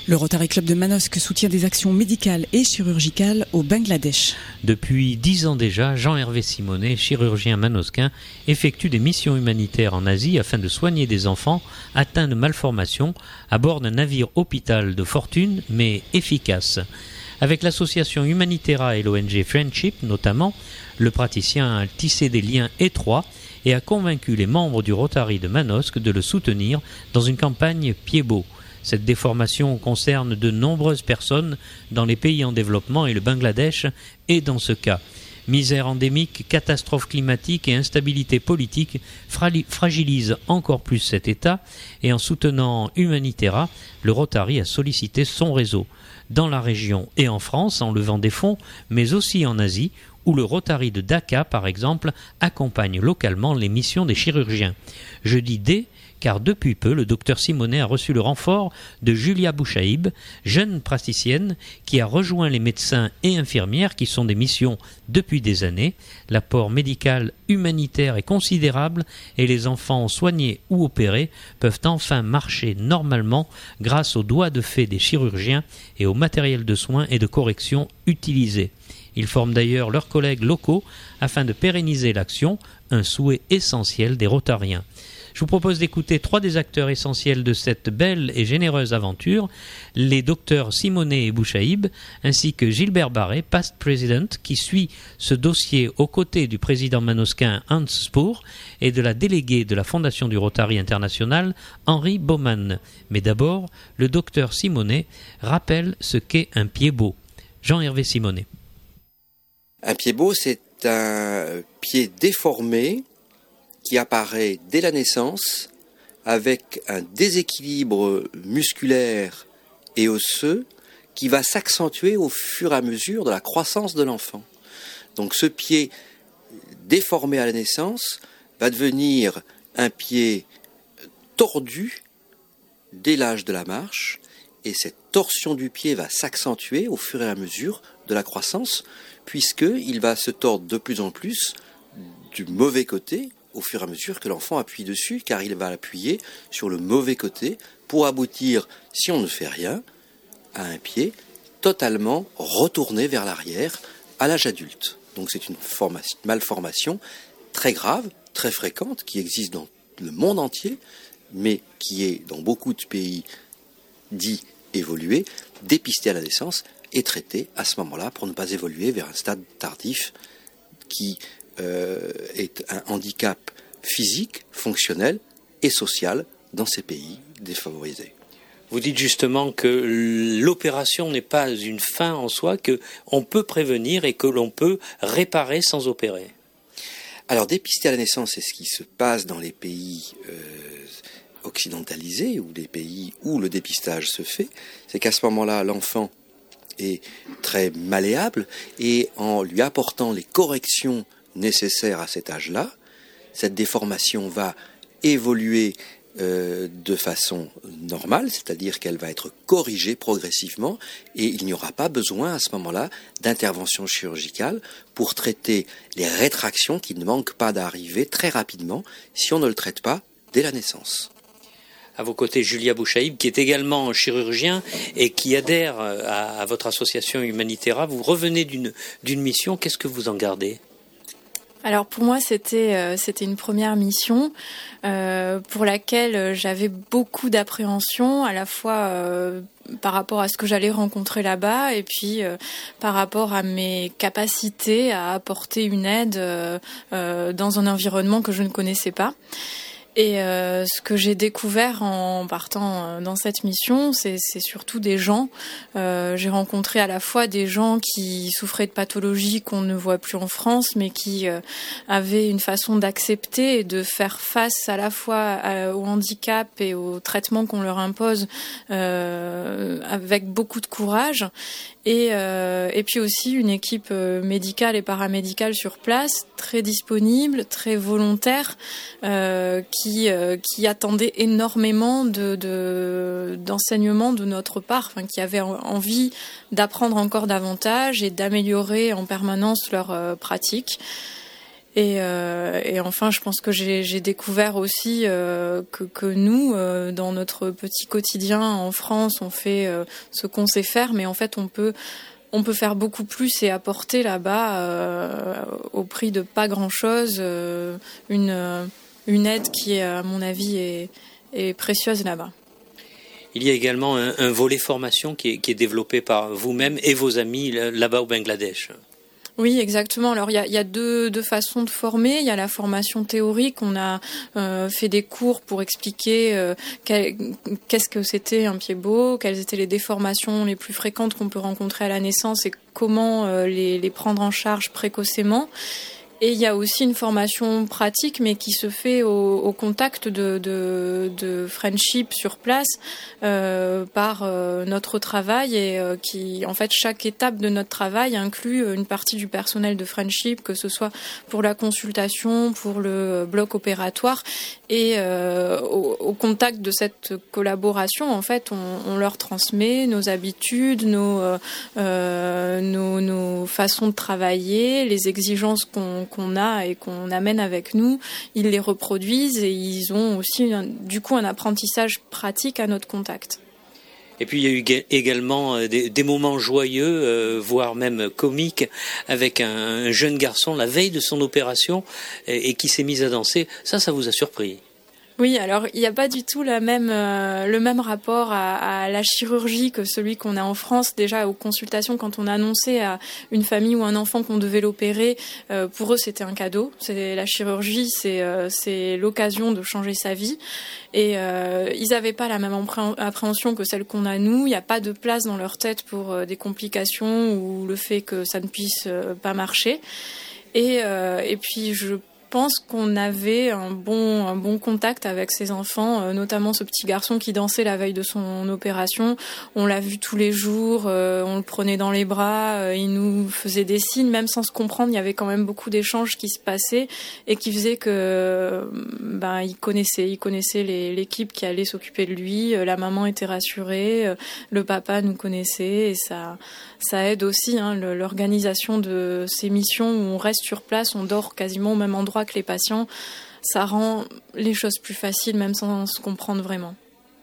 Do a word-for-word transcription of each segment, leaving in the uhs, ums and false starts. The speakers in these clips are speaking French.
Le Rotary Club de Manosque soutient des actions médicales et chirurgicales au Bangladesh. Depuis dix ans déjà, Jean-Hervé Simonet, chirurgien manosquin, effectue des missions humanitaires en Asie afin de soigner des enfants atteints de malformations à bord d'un navire hôpital de fortune, mais efficace. Avec l'association Humanitera et l'O N G Friendship notamment, le praticien a tissé des liens étroits et a convaincu les membres du Rotary de Manosque de le soutenir dans une campagne pieds beaux. Cette déformation concerne de nombreuses personnes dans les pays en développement et le Bangladesh est dans ce cas. Misère endémique, catastrophe climatique et instabilité politique fragilisent encore plus cet État et en soutenant Humanitera, le Rotary a sollicité son réseau dans la région et en France en levant des fonds, mais aussi en Asie où le Rotary de Dhaka, par exemple, accompagne localement les missions des chirurgiens. Je dis des car depuis peu, le docteur Simonet a reçu le renfort de Julia Bouchaïb, jeune praticienne qui a rejoint les médecins et infirmières qui sont des missions depuis des années. L'apport médical humanitaire est considérable et les enfants soignés ou opérés peuvent enfin marcher normalement grâce aux doigts de fée des chirurgiens et au matériel de soins et de correction utilisé. Ils forment d'ailleurs leurs collègues locaux afin de pérenniser l'action, un souhait essentiel des Rotariens. Je vous propose d'écouter trois des acteurs essentiels de cette belle et généreuse aventure, les docteurs Simonet et Bouchaïb, ainsi que Gilbert Barré, past president, qui suit ce dossier aux côtés du président manosquin Hans Spoor et de la déléguée de la Fondation du Rotary International, Henri Baumann. Mais d'abord, le docteur Simonet rappelle ce qu'est un pied beau. Jean-Hervé Simonet. Un pied beau, c'est un pied déformé qui apparaît dès la naissance avec un déséquilibre musculaire et osseux qui va s'accentuer au fur et à mesure de la croissance de l'enfant. Donc ce pied déformé à la naissance va devenir un pied tordu dès l'âge de la marche et cette torsion du pied va s'accentuer au fur et à mesure de la croissance puisqu'il va se tordre de plus en plus du mauvais côté au fur et à mesure que l'enfant appuie dessus, car il va appuyer sur le mauvais côté pour aboutir, si on ne fait rien, à un pied totalement retourné vers l'arrière à l'âge adulte. Donc c'est une formation, malformation très grave, très fréquente, qui existe dans le monde entier, mais qui est dans beaucoup de pays dits évolués, dépistée à la naissance et traitée à ce moment-là pour ne pas évoluer vers un stade tardif qui Euh, est un handicap physique, fonctionnel et social dans ces pays défavorisés. Vous dites justement que l'opération n'est pas une fin en soi, qu'on peut prévenir et que l'on peut réparer sans opérer. Alors dépister à la naissance, c'est ce qui se passe dans les pays euh, occidentalisés ou les pays où le dépistage se fait. C'est qu'à ce moment-là, l'enfant est très malléable et en lui apportant les corrections nécessaire à cet âge-là, cette déformation va évoluer euh, de façon normale, c'est-à-dire qu'elle va être corrigée progressivement et il n'y aura pas besoin à ce moment-là d'intervention chirurgicale pour traiter les rétractions qui ne manquent pas d'arriver très rapidement si on ne le traite pas dès la naissance. À vos côtés, Julia Bouchaïb, qui est également chirurgien et qui adhère à, à votre association Humanitera. Vous revenez d'une, d'une mission, qu'est-ce que vous en gardez ? Alors pour moi c'était euh, c'était une première mission euh, pour laquelle j'avais beaucoup d'appréhension à la fois euh, par rapport à ce que j'allais rencontrer là-bas et puis euh, par rapport à mes capacités à apporter une aide euh, euh, dans un environnement que je ne connaissais pas. Et euh, ce que j'ai découvert en partant dans cette mission, c'est, c'est surtout des gens. Euh, j'ai rencontré à la fois des gens qui souffraient de pathologies qu'on ne voit plus en France, mais qui euh, avaient une façon d'accepter et de faire face à la fois à, au handicap et au traitement qu'on leur impose euh, avec beaucoup de courage. Et, euh, et puis aussi une équipe médicale et paramédicale sur place, très disponible, très volontaire, euh, qui, euh, qui attendait énormément de, de, d'enseignements de notre part, enfin, qui avait envie d'apprendre encore davantage et d'améliorer en permanence leur euh, pratique. Et, euh, et enfin, je pense que j'ai, j'ai découvert aussi euh, que, que nous, euh, dans notre petit quotidien en France, on fait euh, ce qu'on sait faire, mais en fait, on peut, on peut faire beaucoup plus et apporter là-bas, euh, au prix de pas grand-chose, euh, une, une aide qui, à mon avis, est, est précieuse là-bas. Il y a également un, un volet formation qui est, qui est développé par vous-même et vos amis là-bas au Bangladesh. Oui, exactement. Alors il y a, il y a deux, deux façons de former. Il y a la formation théorique. On a euh, fait des cours pour expliquer euh, quel, qu'est-ce que c'était un pied beau, quelles étaient les déformations les plus fréquentes qu'on peut rencontrer à la naissance et comment euh, les, les prendre en charge précocement. Et il y a aussi une formation pratique, mais qui se fait au, au contact de, de, de friendship sur place euh, par euh, notre travail et euh, qui, en fait, chaque étape de notre travail inclut une partie du personnel de friendship, que ce soit pour la consultation, pour le bloc opératoire. Et euh, au, au contact de cette collaboration, en fait, on, on leur transmet nos habitudes, nos, euh, nos, nos façons de travailler, les exigences qu'on qu'on a et qu'on amène avec nous, ils les reproduisent et ils ont aussi un, du coup un apprentissage pratique à notre contact. Et puis il y a eu également des, des moments joyeux, euh, voire même comiques, avec un, un jeune garçon la veille de son opération et, et qui s'est mis à danser. Ça, ça vous a surpris? Oui, alors il n'y a pas du tout la même, euh, le même rapport à, à la chirurgie que celui qu'on a en France. Déjà aux consultations, quand on annonçait à une famille ou un enfant qu'on devait l'opérer, euh, pour eux c'était un cadeau. C'est la chirurgie, c'est euh, c'est l'occasion de changer sa vie. Et euh, ils n'avaient pas la même appréhension que celle qu'on a nous. Il n'y a pas de place dans leur tête pour euh, des complications ou le fait que ça ne puisse euh, pas marcher. Et, euh, et puis je Je pense qu'on avait un bon, un bon contact avec ces enfants, euh, notamment ce petit garçon qui dansait la veille de son opération. On l'a vu tous les jours, euh, on le prenait dans les bras, euh, il nous faisait des signes, même sans se comprendre. Il y avait quand même beaucoup d'échanges qui se passaient et qui faisaient que, ben, il connaissait, il connaissait les, l'équipe qui allait s'occuper de lui. Euh, la maman était rassurée, euh, le papa nous connaissait et ça, ça aide aussi hein, le, l'organisation de ces missions où on reste sur place, on dort quasiment au même endroit que les patients, ça rend les choses plus faciles même sans se comprendre vraiment.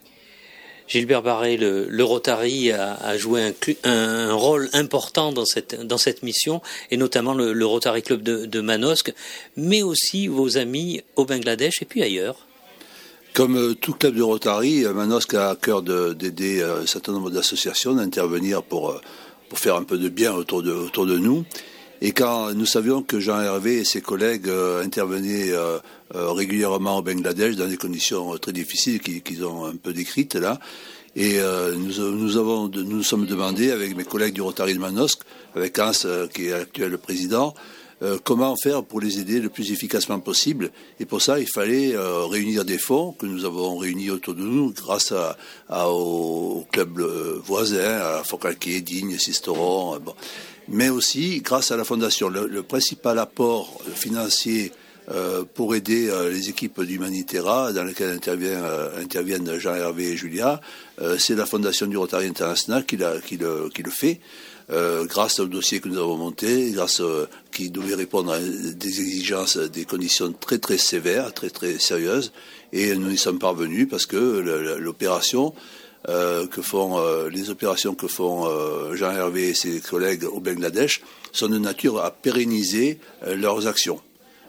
Gilbert Barré, le, le Rotary a, a joué un, un rôle important dans cette, dans cette mission et notamment le, le Rotary Club de, de Manosque, mais aussi vos amis au Bangladesh et puis ailleurs. Comme tout club de Rotary, Manosque a à cœur de, d'aider un certain nombre d'associations, d'intervenir pour, pour faire un peu de bien autour de, autour de nous. Et quand nous savions que Jean-Hervé et ses collègues euh, intervenaient euh, euh, régulièrement au Bangladesh dans des conditions euh, très difficiles qu'ils, qu'ils ont un peu décrites là, et euh, nous, nous avons, nous nous sommes demandé avec mes collègues du Rotary de Manosque, avec Hans euh, qui est l'actuel président, euh, comment faire pour les aider le plus efficacement possible. Et pour ça, il fallait euh, réunir des fonds que nous avons réunis autour de nous grâce à, à, aux clubs voisins, à Forcalquier, Digne, Sisteron, euh, bon. Mais aussi grâce à la Fondation. Le, le principal apport financier euh, pour aider euh, les équipes d'Humanitera, dans lesquelles intervient, euh, interviennent Jean-Hervé et Julia, euh, c'est la Fondation du Rotary International qui, la, qui, le, qui le fait, euh, grâce au dossier que nous avons monté, grâce euh, qui devait répondre à des exigences, des conditions très très sévères, très très sérieuses, et nous y sommes parvenus parce que le, l'opération Euh, que font euh, les opérations que font euh, Jean-Hervé et ses collègues au Bangladesh sont de nature à pérenniser euh, leurs actions.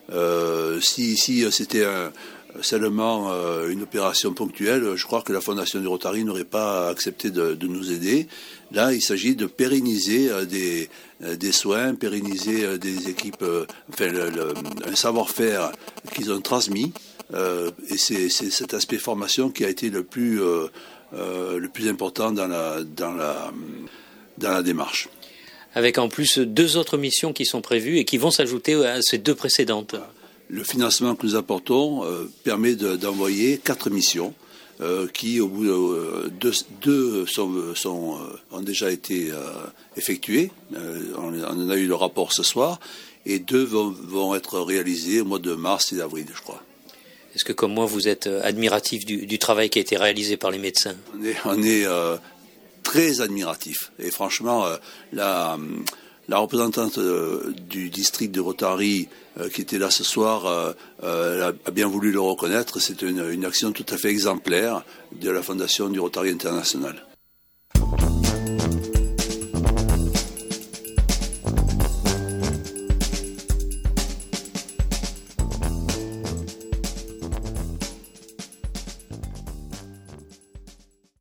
Euh, si, si c'était un, seulement euh, une opération ponctuelle, je crois que la Fondation du Rotary n'aurait pas accepté de, de nous aider. Là, il s'agit de pérenniser euh, des, euh, des soins, pérenniser euh, des équipes, euh, enfin, le, le, un savoir-faire qu'ils ont transmis. Euh, et c'est, c'est cet aspect formation qui a été le plus euh, Euh, le plus important dans la, dans la, dans la démarche. Avec en plus deux autres missions qui sont prévues et qui vont s'ajouter à ces deux précédentes. Le financement que nous apportons euh, permet de, d'envoyer quatre missions euh, qui, au bout de euh, deux, deux sont, sont, euh, ont déjà été euh, effectuées. Euh, on, on en a eu le rapport ce soir et deux vont, vont être réalisées au mois de mars et d'avril, je crois. Est-ce que, comme moi, vous êtes admiratif du, du travail qui a été réalisé par les médecins? On est, on est euh, très admiratif. Et franchement, euh, la, La représentante euh, du district de Rotary euh, qui était là ce soir euh, euh, a bien voulu le reconnaître. C'est une, une action tout à fait exemplaire de la Fondation du Rotary International.